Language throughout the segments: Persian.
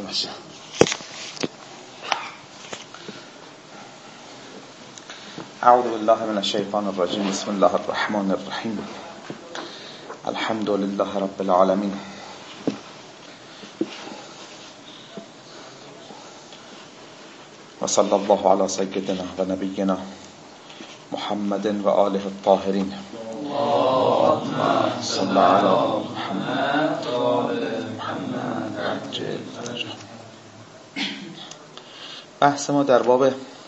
باشه. اعوذ بالله من الشیطان الرجیم. بسم الله الرحمن الرحیم. الحمد لله رب العالمین. و صلی الله علی سیدنا و نبینا محمد و آله الطاهرین. اللهم صل علی محمد و آل محمد. بحث ما در باب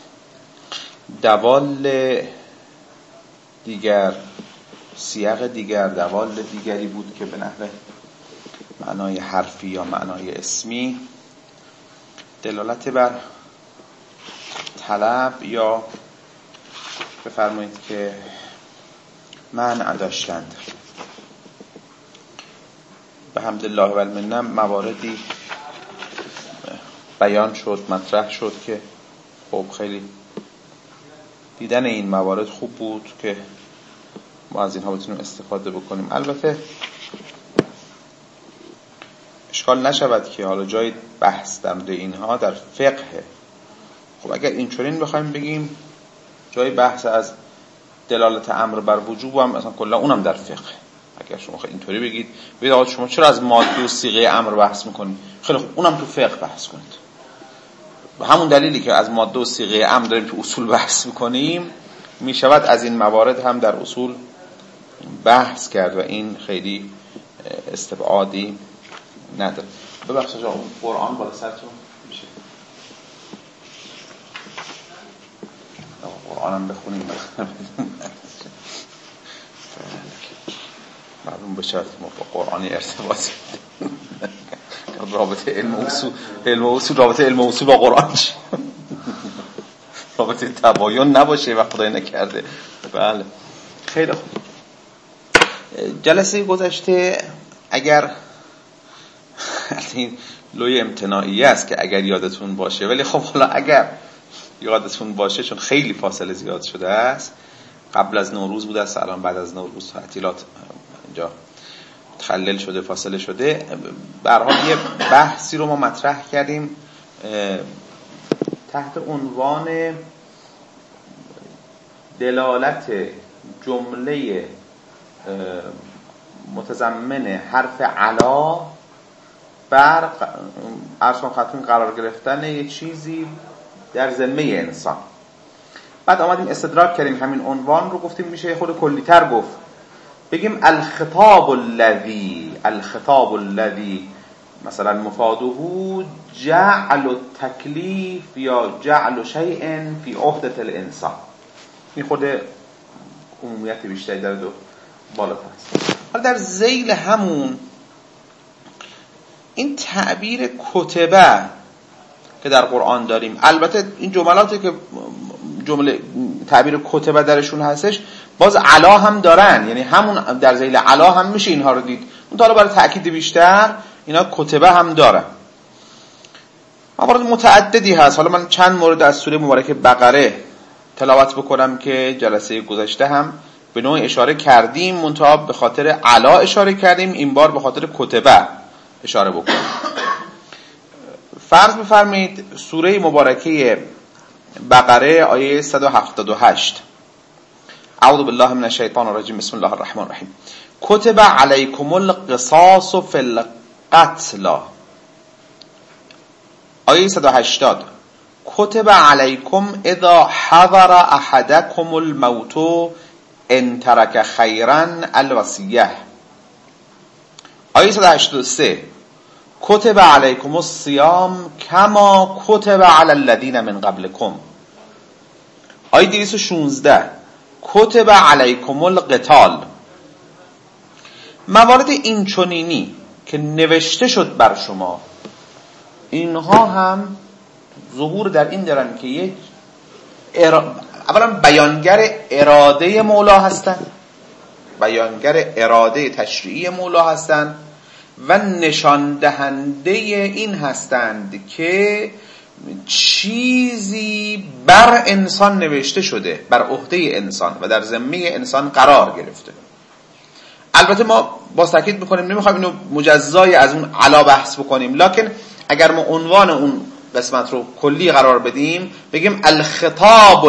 دوال دیگر، سیاق دیگر، دوال دیگری بود که به نحو معنای حرفی یا معنای اسمی دلالت بر طلب یا بفرمایید که منع داشتند. به حمدالله و المنه مواردی بیان شد، مطرح شد که خب خیلی دیدن این موارد خوب بود که ما از اینها بتونیم استفاده بکنیم. البته اشکال نشود که حالا جای بحث در مورد اینها در فقه. خب اگر اینچنین بخوایم بگیم جای بحث از دلالت امر بر وجوب هم مثلا کلا اونم در فقه. اگر شما اینطوری بگید آقا شما چرا از ماده و صیغه امر بحث میکنید؟ خیلی خوب اونم تو فقه بحث کنید. به همون دلیلی که از ماده و صیغه امر داریم تو اصول بحث میکنیم، میشود از این موارد هم در اصول بحث کرد و این خیلی استبعادی نداره. ببخشید آقا قرآن بالا سرتون میشه. قرآنم بخونیم معلوم بشه ما با قرآنی ارتباط رابطه علم و اصول رابطه علم و اصول با قرآن چی؟ رابطه تباین نباشه و خدای نکرده. بله خیلی خوب. جلسه گذشته اگر این لوی امتناعی است که اگر یادتون باشه، ولی خب حالا اگر یادتون باشه چون خیلی فاصله زیاد شده است، قبل از نوروز بود است، الان بعد از نوروز تعطیلات اینجا تخلل شده، فاصله شده. به هر حال یه بحثی رو ما مطرح کردیم تحت عنوان دلالت جمله متضمن حرف علا بر ارسان خطون قرار گرفتن یه چیزی در ذمه انسان. بعد آمدیم استدراک کردیم همین عنوان رو، گفتیم میشه خود کلی‌تر گفت، بگیم الخطاب الذی مثلا مفاده جعل التکلیف یا جعل شیء فی عهدة الانسان. این خود عمومیت بیشتری داره و بالاتر است. حالا در ذیل همون این تعبیر کتبه که در قرآن داریم، البته این جملاتی که جمله تعبیر کتبه درشون هستش باز علا هم دارن، یعنی همون در ذیل علا هم میشه اینها رو دید. اون حالا برای تأکید بیشتر اینا کتبه هم دارن. موارد متعددی هست. حالا من چند مورد از سوره مبارکه بقره تلاوت بکنم که جلسه گذشته هم به نوع اشاره کردیم، منتها به خاطر علا اشاره کردیم، این بار به خاطر کتبه اشاره بکنیم. فرض بفرمایید سوره مبارکه بقره آیه 178. اعوذ بالله من الشیطان الرجیم. بسم الله الرحمن الرحیم. کتب علیکم القصاص فی القتل. آیه 180. کتب علیکم اذا حضر احدکم الموت ان ترک خیرا الوصیه. آیه 183. کتب علیکم الصیام کما کتب علی الذین من قبلکم. آیه 216. کتب علیکم القتال. موارد اینچنینی که نوشته شد بر شما، اینها هم ظهور در این دارن که یک اولا بیانگر اراده مولا هستند، بیانگر اراده تشریعی مولا هستند و نشان دهنده این هستند که چیزی بر انسان نوشته شده، بر عهده انسان و در ذمه انسان قرار گرفته. البته ما با تاکید میکنیم نمیخوایم اینو مجزای از اون علا بحث بکنیم، لکن اگر ما عنوان اون قسمت رو کلی قرار بدیم بگیم الخطاب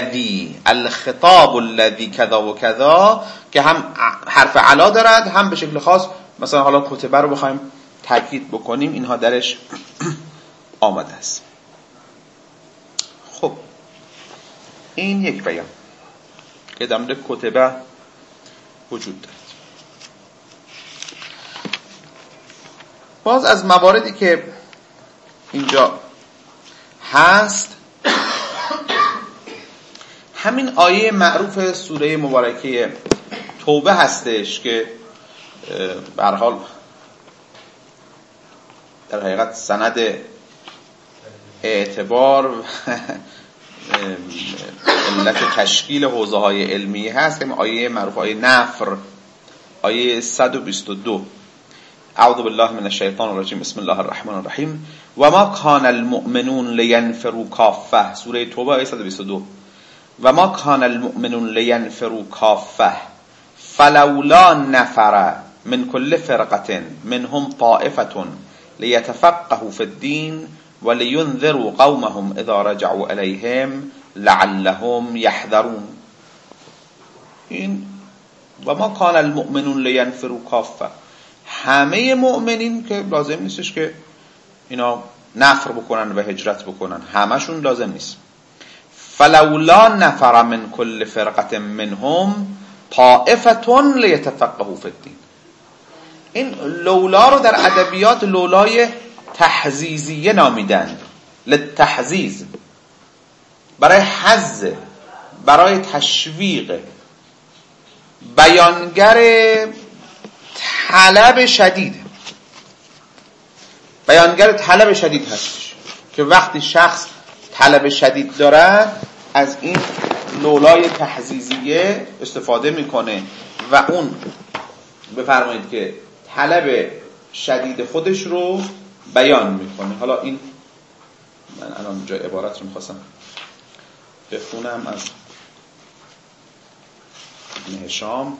الذی کذا و کذا، که هم حرف علا دارد هم به شکل خاص مثلا حالا کتبه رو بخوایم تاکید بکنیم اینها درش آمده است. خب این یک بیان که در مورد کتبه وجود دارد. باز از مواردی که اینجا هست همین آیه معروف سوره مبارکه توبه هستش که به هر حال در حقیقت سند اعتبار علت تشکیل حوزه های علمی هست که آیه معروف آیه نفر، آیه 122 اعوذ بالله من الشیطان الرجیم بسم الله الرحمن الرحیم و ما کان المؤمنون لینفروا کافه، سوره توبه آیه 122. و ما کان المؤمنون لینفروا کافه فلولا نفر من كل فرقة منهم طائفة ليتفقهوا في الدين ولينذروا قومهم اذا رجعوا اليهم لعلهم يحذرون. این و ما کان المؤمنون لینفروا کافه، همه مؤمنین که لازم نیستش که اینا نفر بکنن و هجرت بکنن، همشون لازم نیست. فلولا نفر من كل فرقة منهم طائفة ليتفقهوا في الدين. این لولا رو در ادبیات لولای تحزیزیه نامیدند، للتحزیز، برای حظ، برای تشویق، بیانگر طلب شدید، بیانگر طلب شدید هستش که وقتی شخص طلب شدید داره از این لولای تحزیزیه استفاده میکنه و اون بفرمایید که طلب شدید خودش رو بیان میکنه. حالا این من الان جای عبارت رو میخواستم بخونم از ابن هشام.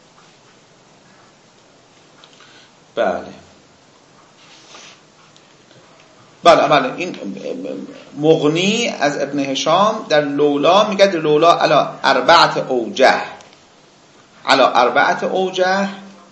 بله این مغنی از ابن هشام در لولا میگه لولا علی اربعه اوجه.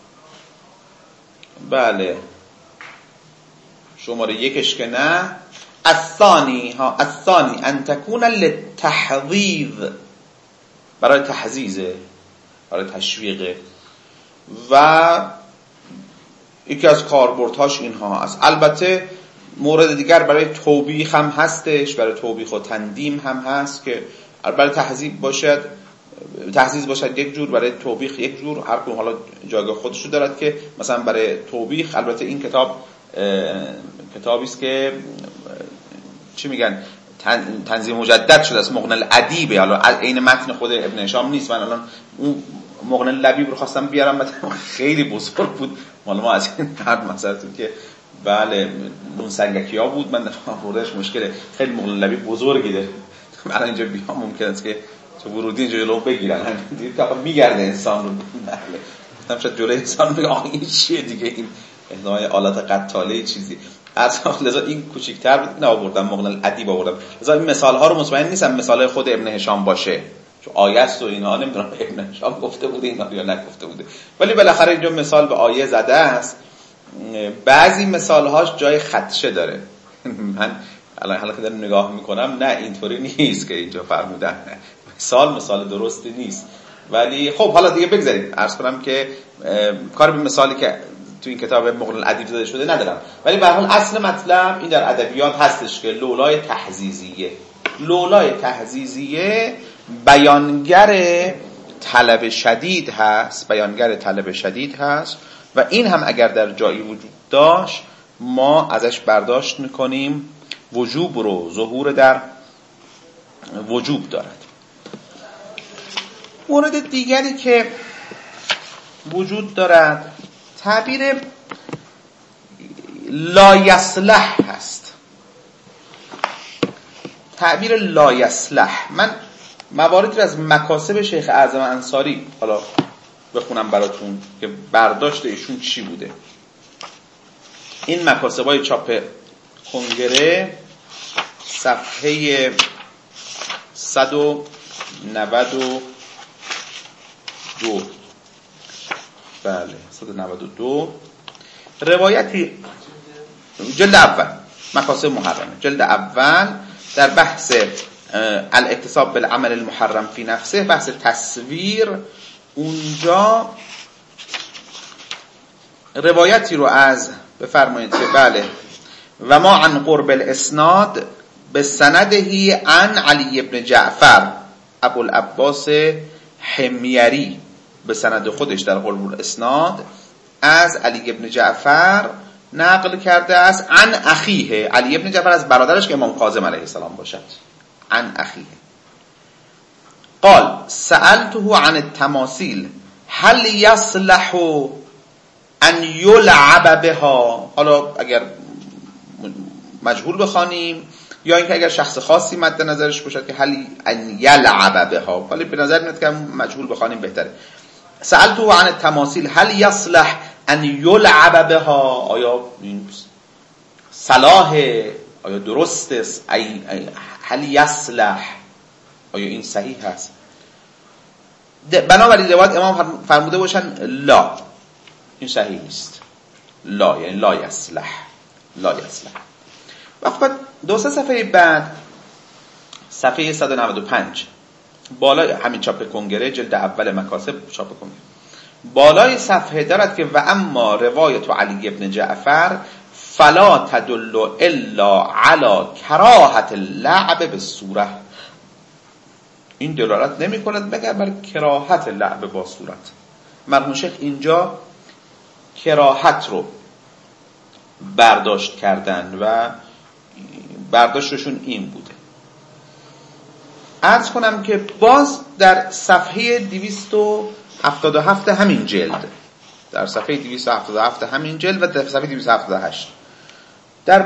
بله شماره یکش که نه، الثانی ان تکون للتحضیض، برای تحزیزه، برای تشویقه، و یکی از کاربردهاش اینها است. البته مورد دیگر برای توبیخ هم هستش، برای توبیخ و تندیم هم هست که برای تحزیز باشد یک جور، برای توبیخ یک جور، هر کدوم حالا جایگاه خودش رو دارد. که مثلا برای توبیخ البته این کتابی است که چی میگن تنظیم مجدد شده است، مغنی الادیبه، حالا عین متن خود ابن هشام نیست. من الان اون مغنی اللبیب رو خواستم بیارم، مثلا خیلی بزرگ بود، مال ما از این حرف مثلا که بله نون سنگکیا بود، من آوردهش مشکله، خیلی مغنی اللبیب بزرگی داره. من اینجا بیام ممکن است که تو ورودی اینجا جلو بگیرن، دید که میگرده انسان رو. گفتم شاید جلوی انسان بگه آقا این چیه دیگه، این احتمال آلات قتاله چیزی از لذا این کوچیک‌تر بود، نه آوردم مغنی الادیب آوردم. لذا این مثال ها رو مطمئن نیستم مثال خود ابن هشام باشه، چون آیه است و اینها نمیدونم ابن هشام گفته بوده اینا یا نگفته بوده، ولی بالاخره اینجا مثال به آیه زده است. بعضی مثال هاش جای خدشه داره. من الان که دارم نگاه میکنم نه اینطوری نیست که اینجا فرمودن، مثال درستی نیست. ولی خب حالا دیگه بگذارید، عرض کنم که کار به مثالی که تو این کتاب مغنی الادیب داده شده ندارم، ولی به هر حال اصل مطلب این در ادبیات هستش که لولای تحزیزیه بیانگر طلب شدید هست، و این هم اگر در جایی وجود داشت ما ازش برداشت میکنیم وجوب رو، ظهور در وجوب دارد. مورد دیگری که وجود دارد تعبیر لا یصلح هست. تعبیر لا یصلح، من مواردی از مکاسب شیخ اعظم انصاری حالا بخونم براتون که برداشت ایشون چی بوده. این مکاسبای چاپ کنگره صفحه 192. بله 192 روایتی جلد اول مکاسب محرمه جلد اول در بحث الاکتساب بالعمل المحرم فی نفسه، بحث تصویر، اونجا روایتی رو از بفرمایید که بله و ما عن قرب الاسناد به سندهی عن علی ابن جعفر ابوالعباس حمیری، به سند خودش در قرب الاسناد از علی ابن جعفر نقل کرده است عن اخیه، علی ابن جعفر از برادرش که امام کاظم علیه السلام باشد، عن اخیه قال سألته عن التماثيل هل يصلح ان يلعب بها. حالا اگر مجهول بخوانیم یا اینکه اگر شخص خاصی مد نظرش باشد که هل ان يلعب بها، ولی به نظر میاد که مجهول بخوانیم بهتره. سألته عن التماثيل هل يصلح ان يلعب بها، آیا این صلاح، آیا درست است، هل يصلح، آیا این صحیح هست؟ بنابراین روایت امام فرموده باشن لا، این صحیح نیست، لا یعنی لا يصلح، لا يصلح. وقت دو سه صفحه بعد صفحه 195 بالای همین چاپ کنگره جلد اول مکاسب چاپ کنگره بالای صفحه دارد که و اما روایت علی ابن جعفر فلا تدل الا على کراهت اللعب بالصوره، این دلالت نمی کند مگر بر کراهت لعب با صورت. مرحوم شیخ اینجا کراهت رو برداشت کردن و برداشتشون این بوده. عرض کنم که باز در صفحه 277 همین جلد، در صفحه 277 همین جلد و در صفحه 278 در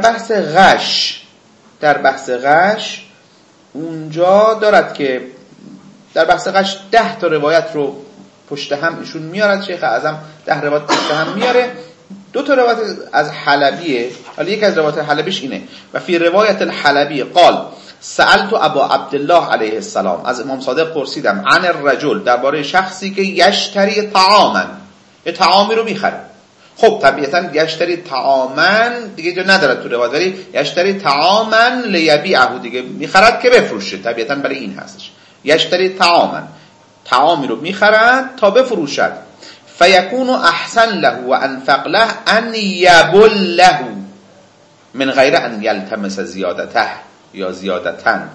بحث غش اونجا دارد که در بحث غش 10 تا روایت رو پشت هم ایشون میارد، شیخ اعظم 10 روایت پشت هم میاره. 2 تا روایت از حلبیه، ولی یک از روایت حلبیش اینه و فی روایت الحلبی قال سألت ابا عبدالله علیه السلام، از امام صادق پرسیدم عن الرجل، درباره شخصی که یشتری طعاما، یه طعامی رو میخره. خب طبیعتا یشتری طعاما دیگه جا نداره تو روایت، ولی یشتری طعاما لیبیعه، دیگه میخرد که بفروشه، طبیعتا برای این هستش. یشتری طعاما، طعامی رو میخرد تا بفروشد. فیکون احسن له و انفق له ان یبل له من غیر ان یلتمس زیادته یا زیادتن.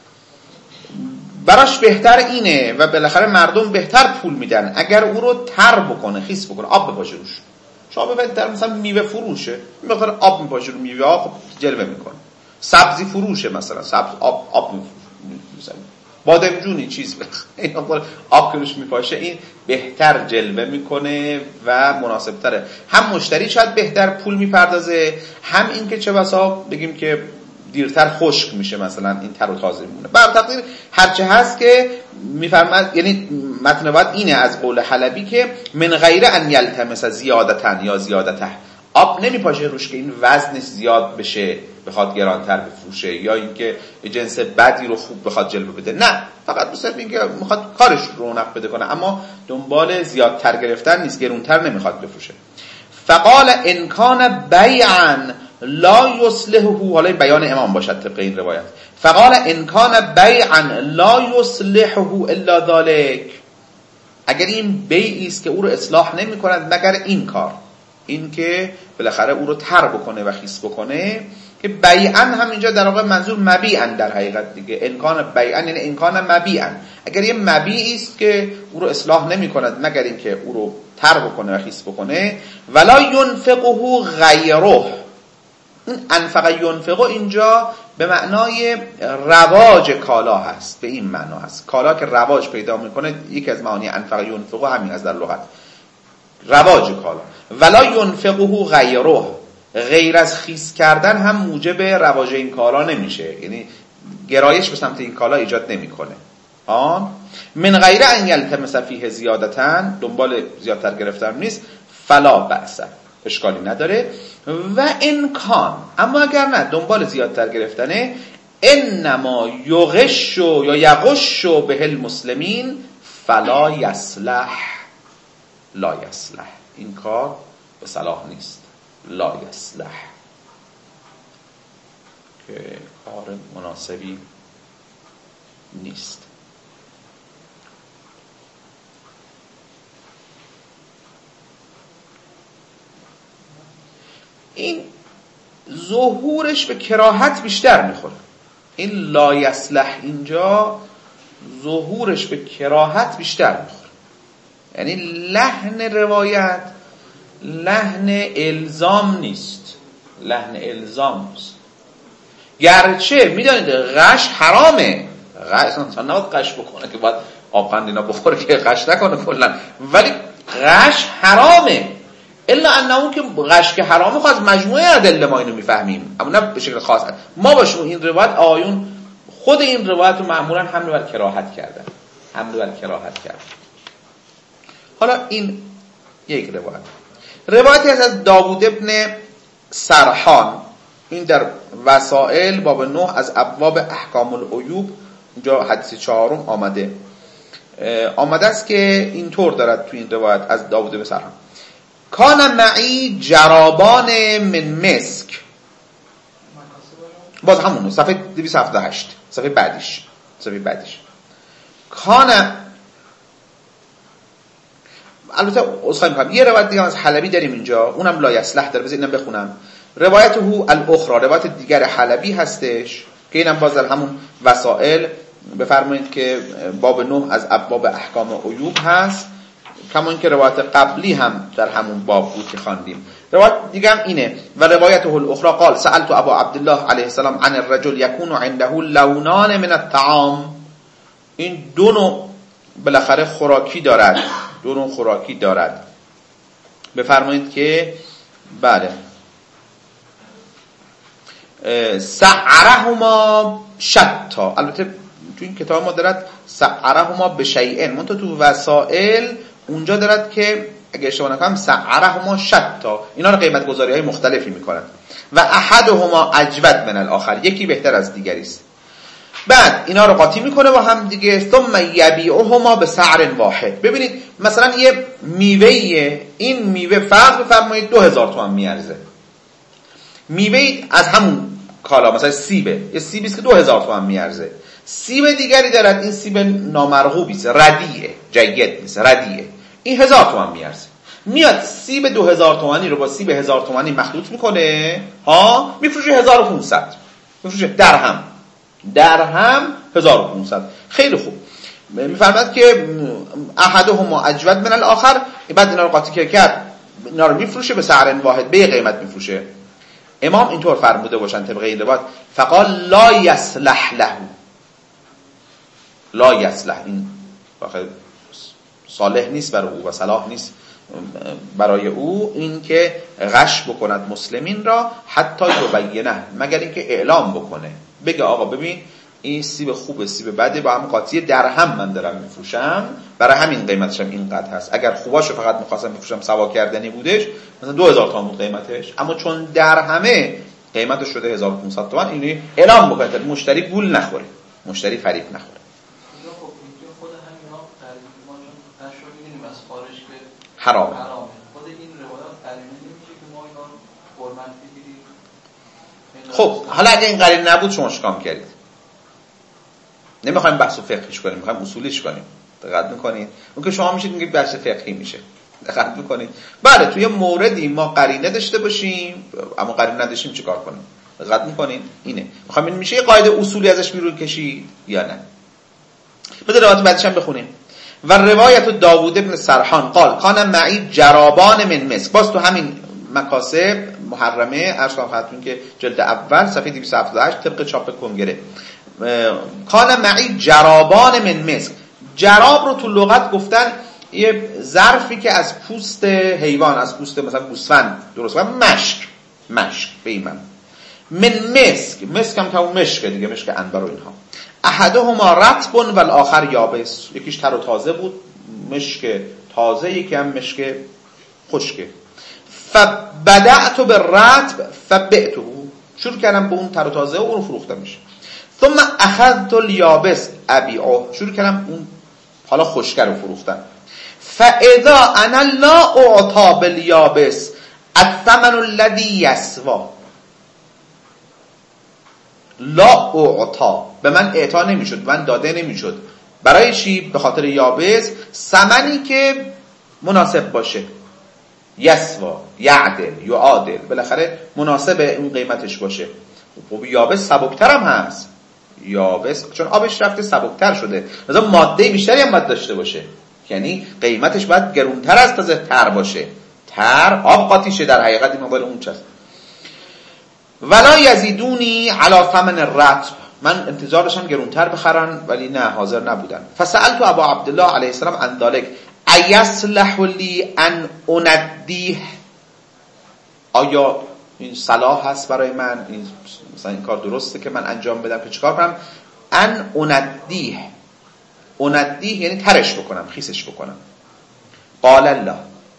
براش بهتر اینه و بالاخره مردم بهتر پول میدن اگر او رو تر بکنه، خیس بکنه، آب بپاشه روش. شما ببینید در مثلا میوه فروشه، مقدار آب میپاشه رو میوه ها، خب جلوه میکنه. سبزی فروشه، مثلا سبز آب میفروشه، بادمجونی چیز این آب که روش میپاشه، این بهتر جلوه میکنه و مناسبتره. هم مشتری شاید بهتر پول میپردازه، هم این که چه بسا بگیم که دیرتر خشک میشه، مثلا این تر و تازه میمونه. بر تقدیر هرچه هست که میفرماد، یعنی متن بعد اینه از قول حلبی که من غیر ان یلتمس زیادتن یا زیادته، آب نمیپاشه روش که این وزنش زیاد بشه بخواد گرانتر بفروشه یا اینکه جنس بدی رو خوب بخواد جلوه بده، نه، فقط صرف اینکه میخواد کارش رونق بده کنه، اما دنبال زیادتر گرفتن نیست، گرونتر نمیخواد بفروشه. فقال ان کان بیعا لا یصلحه، حالا این بیان امام باشد طبق این روایت، فقال ان کان بیعا لا یصلحه الا ذلك، اگر این بیعی است که او رو اصلاح نمی‌کند مگر این کار، این که بالاخره او رو تر بکنه و خیس بکنه، که بیعا هم اینجا در واقع منظور مبیعا در حقیقت دیگه، امکان بیعا یعنی امکان مبیعا، اگر یه مبیعی است که او رو اصلاح نمی‌کند مگر این که او رو تر بکنه و خیس بکنه، ولا ينفقه غیره. این انفق ینفقه اینجا به معنای رواج کالا هست، به این معنا هست، کالا که رواج پیدا میکنه، یکی از معانی انفق ینفقه همین از در لغت، رواج کالا. ولا ینفقه غیره، غیر از خیس کردن هم موجب رواج این کالا نمیشه، یعنی گرایش به سمت این کالا ایجاد نمیکنه. من غیر ان یلتمس فیه زیادتن، دنبال زیادتر گرفتن نیست. فلا بأس، اشکالی نداره. و امکان، اما اگر نه دنبال زیادتر گرفتنه، انما یغش یا یغش به المسلمین فلا یصلح. لا یصلح، این کار به صلاح نیست. لا یصلح که کار مناسبی نیست. این ظهورش به کراهت بیشتر میخوره. این لا یصلح اینجا ظهورش به کراهت بیشتر میخوره. یعنی لحن روایت لحن الزام نیست. لحن الزام نیست. گرچه میدانید غش حرامه، انسان نباید غش بکنه که باید آبقند اینا بخوره که غش نکنه کلا، ولی غش حرامه. الا انه که غش که حرامه، خب از مجموعه ادله ما اینو میفهمیم، اما نه به شکل خاص. ما باشیم این روایت آیون خود این روایت رو معمولا حمل بر کراهت کردن. حالا این یک روایتی از داوود ابن سرحان، این در وسائل باب 9 از ابواب احکام العیوب، اونجا حدیث 4 آمده است که اینطور دارد تو این روایت از داوود ابن سرحان: کان معی جرابان من مسک. باز همونه صفحه 278 صفحه بعدیش کان. البته اصلا میگم یه روایت دیگه از حلبی داریم اینجا، اونم لا یصلح داره، بذار اینم بخونم. روایت هو الاخرى، روایت دیگر حلبی هستش که اینم باز در همون وسائل بفرمایید که باب 9 از ابواب احکام عیوب هست، کما اینکه روایت قبلی هم در همون باب بود که خواندیم. روایت دیگه هم اینه: و روایت هو الاخرى قال سألت ابا عبدالله علیه السلام عن الرجل یکون عنده لونان من الطعام. این دو نوع بالاخره خوراکی دارد. بفرمایید که بله سعرهما شتا. البته تو این کتاب ما دارد سعرهما به شیئن، منتها تو وسائل اونجا دارد که اگه اشتباه نکنم سعرهما شتا. اینا رو قیمت گذاری های مختلفی میکنن. و احدهما اجود من الاخر، یکی بهتر از دیگری است. بعد اینا رو قاطی میکنه با هم دیگه. ثم یبیعهما به سعر واحد. ببینید مثلا یه میوه، این میوه فرض بفرمایید 2000 تومان میارزه. میوه از همون کالا مثلا سیبه، یه سیبی است که 2000 تومان میارزه. سیب دیگری دارد، این سیب نامرغوبی است، ردیه، جید نیست، ردیه، این 1000 تومان میارزه. میاد سیب 2000 تومانی رو با سیب 1000 تومانی مخلوط میکنه، میفروشه 1500، میفروشه درهم 1500. خیلی خوب. میفرماد که احدهما اجود من الاخر. بعد اینا رو قاطی کرد، اینا رو میفروشه به سعر واحد، به قیمت میفروشه. امام اینطور فرموده باشن طبق این روایت: فقال لا یصلح له. لا یصلح، این واقعا صالح نیست برای او و صلاح نیست برای او این که غش بکند مسلمین را، حتی یبینه، مگر اینکه اعلام بکنه، بگه آقا ببین این سیب خوبه سیب بده، با هم قاطی درهم من دارم میفروشم، برای همین قیمتش هم اینقدر هست. اگر خوباشو فقط می‌خواستم بفروشم سوا کردنی بودش مثلا 2000 تومان بود قیمتش، اما چون درهمه قیمتش شده 1500 تومان، اینو اعلام بکنه تا مشتری گول نخوره، مشتری فریب نخوره. حرام. خود این روایات قرینه نمیشه که ما اینا حرمت بگیریم. خب حالا اگه این قرینه نبود شما چیکار کردید؟ نمیخوایم بحث فقهیش کنیم، میخوایم اصولیش کنیم. دقت میکنید؟ اون که شما میشید میگید بحث فقهی میشه. دقت میکنید؟ بله توی موردی ما قرینه داشته باشیم، اما قرینه نداشتیم چیکار کنیم؟ دقت میکنید؟ اینه. میخوام این میشه یه قاعده اصولی ازش بیرون کشید یا نه؟ بذار روایت بعدش هم بخونیم. و روایت داوود ابن سرحان قال کان معی جرابان من مسک. باز تو همین مکاسب محرمه ارشاد خدمتتون که جلد اول صفحه 278 طبق چاپ کنگره. کان معی جرابان من مسک. جراب رو تو لغت گفتن یه ظرفی که از پوست حیوان، از پوست مثلا گوسفند درست کنن، مشک به این من مسک هم که اون مشکه دیگه، مشک عنبر و اینها. احدهما رطب و الاخر یابس. یکیش تر و تازه بود، مشک تازه، یکی هم مشک خشکه. فبدأت بالرطب فبئته، شروع کردم به اون تر و تازه و اون فروختمش. ثم اخذت الیابس ابیعه، شروع کردم اون حالا خشک رو فروختم. فاذا انا لا اعطى بالیابس الثمن الذي يسوى، لا اعطا، به من اعطا نمیشد، به من داده نمیشد. برای چی؟ به خاطر یابس، ثمنی که مناسب باشه. یسوا، یعدل، یعادل، بالاخره مناسب اون قیمتش باشه. خب یابس سبکتر هم هست، یابس چون آبش رفته سبکتر شده، مثلا ماده بیشتری هم باید داشته باشه، یعنی قیمتش باید گرونتر از تازه تر باشه. تر آب قاطیشه در حقیقت، این مقدار اون چست. ولا یزیدونی علی ثمن الرطب، من انتظار داشتم گرونتر بخرن ولی نه، حاضر نبودن. فسألت ابا عبدالله علیه السلام عن ذلك ایصلح لی ان اندیه، آیا این صلاح هست برای من، این مثلا این کار درسته که من انجام بدم که چیکار کنم؟ ان اندیه، اندیه یعنی ترش بکنم، خیسش بکنم. قال لا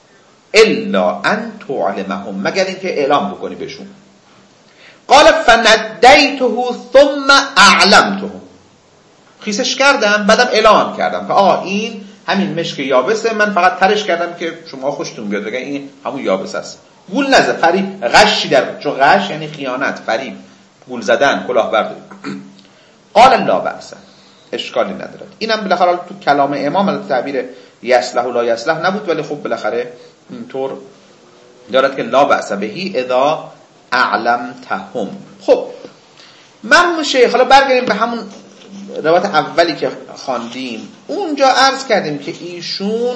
الا ان تعلمهم، مگر اینکه اعلام بکنی بهشون. قال فندیته ثم اعلمته، خیسش کردم بعدم اعلام کردم که آقا این همین مشک یابسه، من فقط ترش کردم که شما خوشتون بیاد بگن این همون یابس است. گول نزد، فریب، غشی در، چون غش یعنی خیانت، فریب، گول زدن، کلاهبرداری. قال لا بأس، اشکالی ندارد. اینم بالاخره تو کلام امام تعبیر یصلح و لا یصلح نبود، ولی خب بالاخره اینطور دارد که لا بأس بهی اذا اعلمتهم. خب من شیخ، حالا برگردیم به همون روایت اولی که خواندیم. اونجا عرض کردیم که ایشون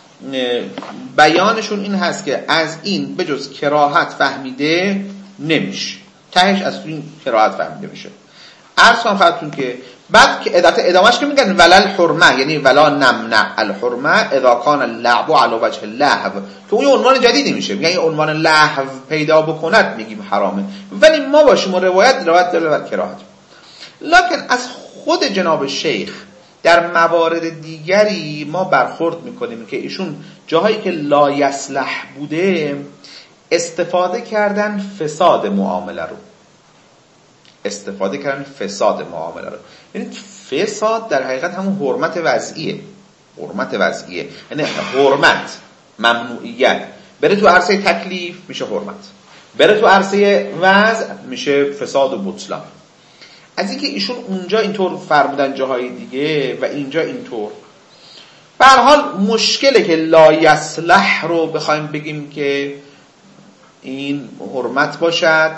بیانشون این هست که از این بجز کراهت فهمیده نمیشه، تهش از این کراهت فهمیده میشه. عرض کنم خدمتتون که بعد که ادامهش که میگن ولل حرمه، یعنی ولا نمنع الحرمه اذا کان اللعب على وجه اللهو، که اون عنوان جدیدی میشه، میگن این عنوان لهو پیدا بکند میگیم حرامه، ولی ما باشیم و روایت داره بر کراهت. لکن از خود جناب شیخ در موارد دیگری ما برخورد میکنیم که ایشون جاهایی که لا یصلح بوده استفاده کردن فساد معامله رو، استفاده کردن فساد معامله رو. یعنی فساد در حقیقت همون حرمت وضعیه، حرمت وضعیه یعنی حرمت، ممنوعیت. بره تو عرصه تکلیف میشه حرمت، بره تو عرصه وضع میشه فساد و بطلان. از اینکه ایشون اونجا اینطور فرمودن جاهای دیگه و اینجا اینطور، به هر حال مشکله که لا یصلح رو بخوایم بگیم که این حرمت باشد،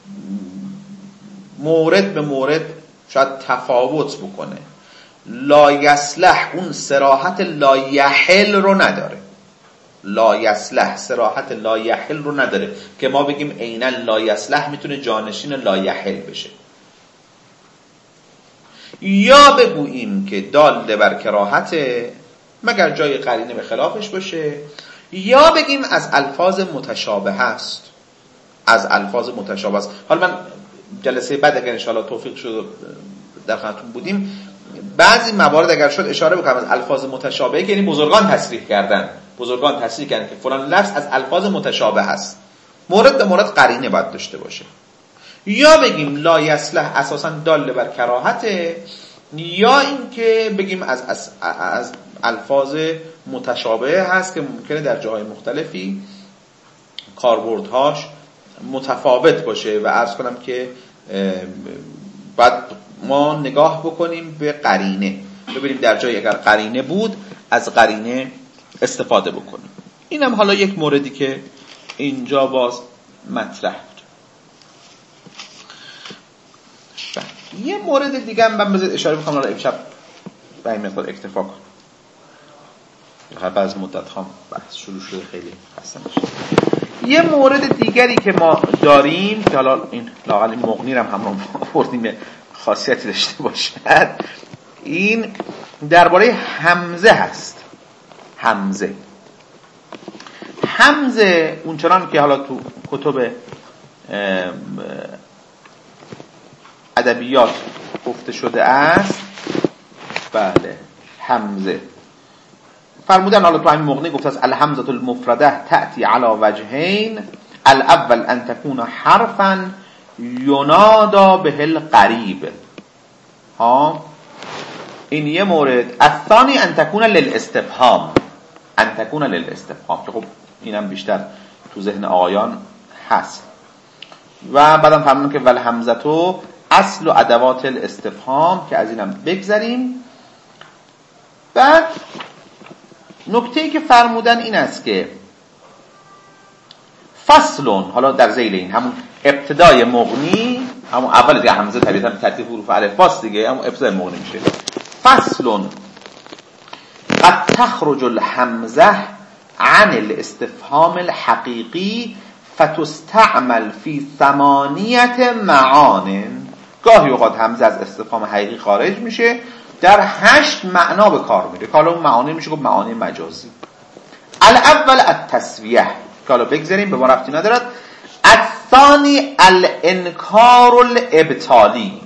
مورد به مورد شاید تفاوت بکنه. لا یصلح اون صراحت لا یحل رو نداره، لا یصلح صراحت لا یحل رو نداره که ما بگیم عیناً لا یصلح میتونه جانشین لا یحل بشه. یا بگوییم که دال بر کراهت مگر جای قرینه به خلافش باشه، یا بگیم از الفاظ متشابه است، از الفاظ متشابه است. حالا من جلسه بعد اگر انشاءالله توفیق شد در خدمتتون بودیم بعضی موارد اگر شد اشاره بکنم از الفاظ متشابه، که یعنی بزرگان تصریح کردن، بزرگان تصریح کردن که فلان لفظ از الفاظ متشابه است، مورد به مورد قرینه باید داشته باشه. یا بگیم لا یصلح اساسا دال بر کراهته، یا این که بگیم از الفاظ متشابه هست که ممکنه در جاهای مختلفی کاربردهاش متفاوت باشه. و عرض کنم که بعد ما نگاه بکنیم به قرینه، ببینیم در جایی اگر قرینه بود از قرینه استفاده بکنیم. اینم حالا یک موردی که اینجا باز مطرح بود. یه مورد دیگه هم من بذارید اشاره بکنم، حالا امشب به این مقدار اکتفا کنم، بعد از مدت ها بحث شروع شده خیلی خسته نشه. یه مورد دیگری که ما داریم که حالا این لااقل این مغنی هم همراه آوردیم خاصیتی داشته باشد، این درباره حمزه هست. حمزه اونچنان که حالا تو کتب ادبیات گفته شده است، بله حمزه فرمودن حالا تو همین مغنی گفته است الحمزة المفرده تأتی علی وجهین، الاول ان تكون حرفا ینادا به القریب. ها این یه مورد. الثانی ان تكون للاستفهام، ان تكون للاستفهام که خب اینم بیشتر تو ذهن آقایان هست. و بعدم فرمودن که والحمزة اصل و ادوات الاستفهام که از اینم بگذریم. بعد نکته‌ای که فرمودن این است که فصلون، حالا در ذیل این همون ابتدای مغنی، همون اول دیگه همزه طبیعتا ترتیب حروف الف باست دیگه، همون ابتدای مغنی میشه. فصلون قد تخرج الحمزه عن الاستفهام الحقیقی فتستعمل فی 8 معان. گاهی اوقات همزه از استفهام حقیقی خارج میشه، در 8 معنا به کار میره که حالا اون معانی میشه گفت معانی مجازی. الاول التسویه که حالا بگذاریم به ما ربطی ندارد. الثانی الانکار الابطالی.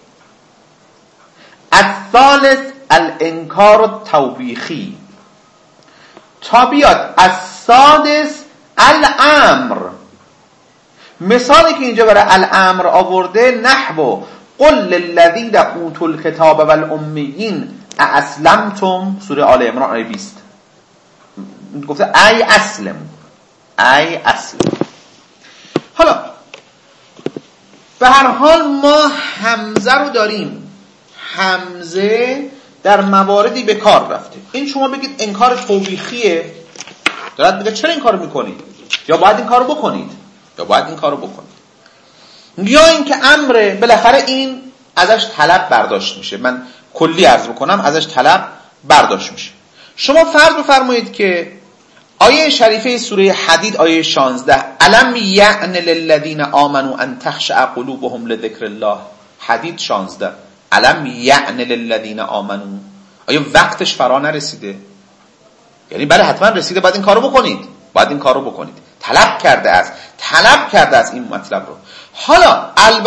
الثالث الانکار التوبیخی. تا بیاد السادس الامر. مثالی که اینجا برای الامر آورده نحو قل للذین اوتوا الکتاب والامیین اسلمتم، سوره آل عمران آیه 20. گفته ای اسلم، ای اسلم. حالا به هر حال ما حمزه رو داریم، حمزه در مواردی به کار رفته. این شما بگید انکار توبیخیه، دارد میگه چرا این کارو میکنید، یا باید این کارو بکنید، یا باید این کارو بکنید، یا اینکه امره بالاخره این ازش طلب برداشت میشه. من کلی عرض بکنم ازش طلب برداشت میشه. شما فرض بفرمایید که آیه شریفه سوره حدید آیه 16 الم یعن للذین آمنوا ان تخشع قلوبهم لذکر الله، حدید 16 الم یعن للذین آمنوا، آیا وقتش فرا نرسیده؟ یعنی بله حتما رسیده، باید این کارو بکنید، باید این کارو بکنید. طلب کرده است این مطلب رو. حالا